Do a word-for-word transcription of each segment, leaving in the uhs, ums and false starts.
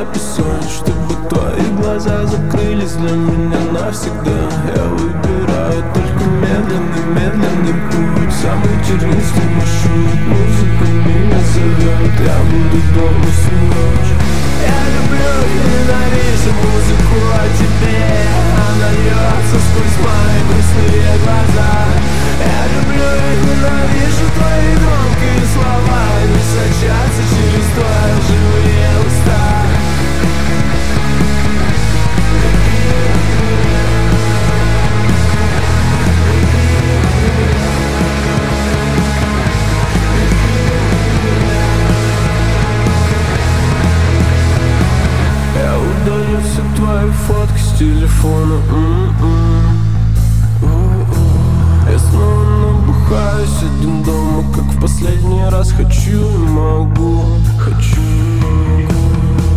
написать, чтобы твои глаза закрылись для меня навсегда. Я выбираю только медленный, медленный путь, самый тернистый маршрут. Музыка меня зовет, я буду дома всю ночь. Я люблю и ненавижу музыку о тебе. Она льется сквозь мои грустные глаза. Я люблю и ненавижу твои громкие слова. Они сочатся через твои живые уста. Я удалю все твои фотки с телефона. м-м-м. Я снова набухаюсь один дома, как в последний раз. Хочу и могу, хочу и могу.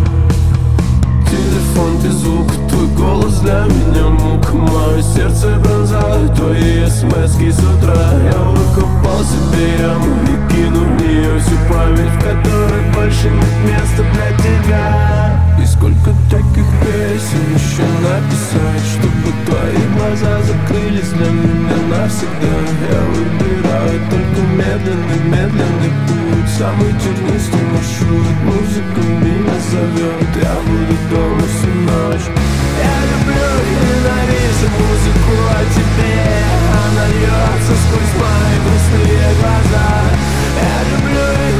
Телефон без звука, твой голос для меня мука. Мое сердце пронзает твои смски с утра. Я выкопал себе яму и кину в нее всю память, в которой больше нет места для тебя. И сколько таких песен еще написать, чтобы твои глаза закрылись для меня навсегда. Я выбираю только медленный, медленный путь, самый тернистый маршрут. Музыка меня зовет, я буду дома всю ночь. Я люблю и ненавижу музыку о тебе. Она льется сквозь мои грустные глаза. Я люблю и